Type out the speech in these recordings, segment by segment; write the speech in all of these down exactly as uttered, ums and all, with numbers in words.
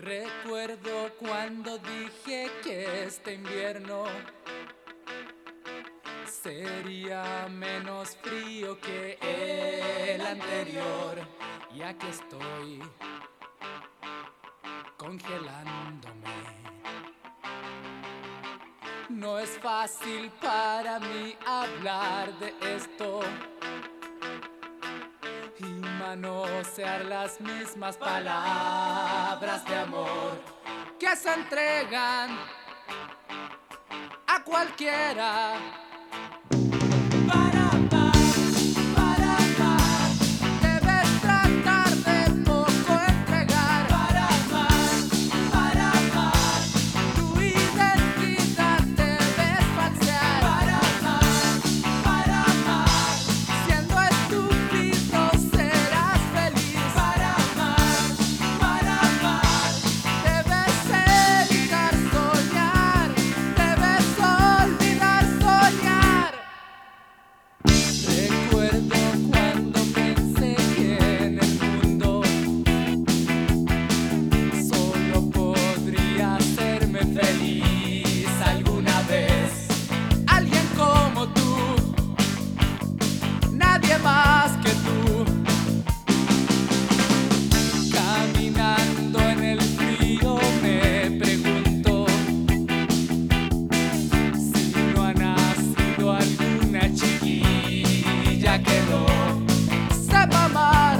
Recuerdo cuando dije que este invierno sería menos frío que el anterior, y aquí estoy congelándome. No es fácil para mí hablar de esto y manosear las mismas palabras de amor que se entregan a cualquiera. Para amar, para amar, debes tratar de poco entregar. Para amar, para amar, tu identidad debes falsear. Para amar, para amar, siendo estúpido serás feliz. Para amar, para amar, debes evitar soñar, debes olvidar soñar. Recuerdo cuando pensé que en el mundo solo podría hacerme feliz alguna vez alguien como tú, nadie más que tú. Caminando en el frío me pregunto si no ha nacido alguna chiquilla que no sepa amar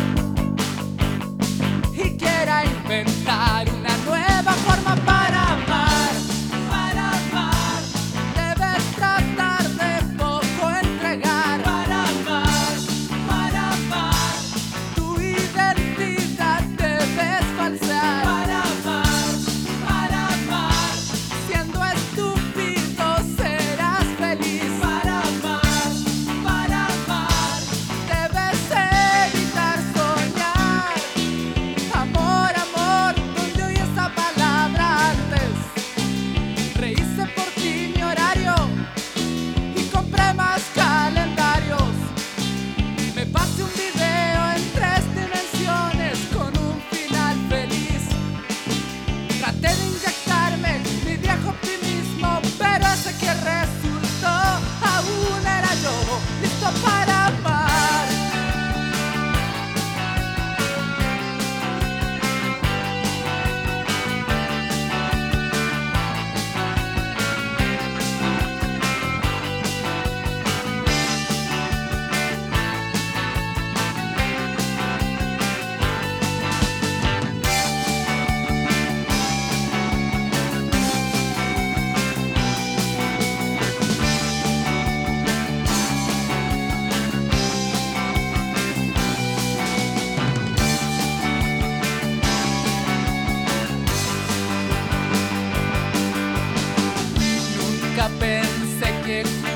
y quiera inventar una nueva forma para amar. Para amar, debes tratar de poco entregar. Para amar, para amar, tu identidad debes falsear. Para amar, para amar, siendo estúpido serás feliz. Para amar, para amar, debes evitar soñar. Amor, amor, ¿dónde oí esa palabra antes? Rehice por ti mi horario y compré más calendarios. Me pasé un video en tres dimensiones con un final feliz. Traté de inyectarme mi viejo optimismo, pero ese que resultó aún era yo, listo para amar. Nunca pensé que